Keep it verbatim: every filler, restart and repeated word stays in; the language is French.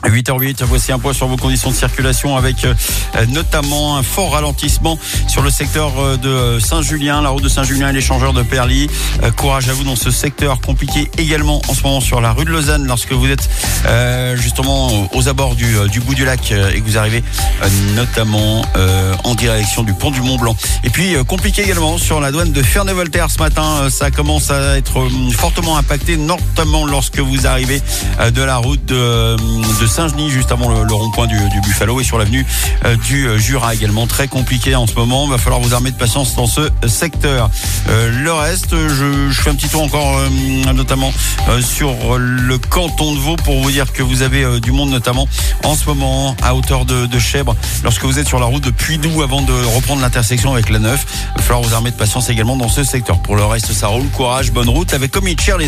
huit heures huit, voici un point sur vos conditions de circulation avec euh, notamment un fort ralentissement sur le secteur euh, de Saint-Julien, la route de Saint-Julien et l'échangeur de Perly. Euh, courage à vous dans ce secteur, compliqué également en ce moment sur la rue de Lausanne lorsque vous êtes euh, justement aux abords du, euh, du bout du lac euh, et que vous arrivez euh, notamment euh, en direction du pont du Mont-Blanc. Et puis euh, compliqué également sur la douane de Ferney-Voltaire ce matin, euh, ça commence à être euh, fortement impacté, notamment lorsque vous arrivez euh, de la route de, de Saint-Genis, juste avant le, le rond-point du, du Buffalo, et sur l'avenue euh, du Jura également. Très compliqué en ce moment. Il va falloir vous armer de patience dans ce secteur. Euh, le reste, je, je fais un petit tour encore, euh, notamment euh, sur le canton de Vaud, pour vous dire que vous avez euh, du monde, notamment en ce moment à hauteur de, de Chèvre. Lorsque vous êtes sur la route de Puydoux avant de reprendre l'intersection avec la neuf, il va falloir vous armer de patience également dans ce secteur. Pour le reste, ça roule. Courage, bonne route avec Comic Cheerleader.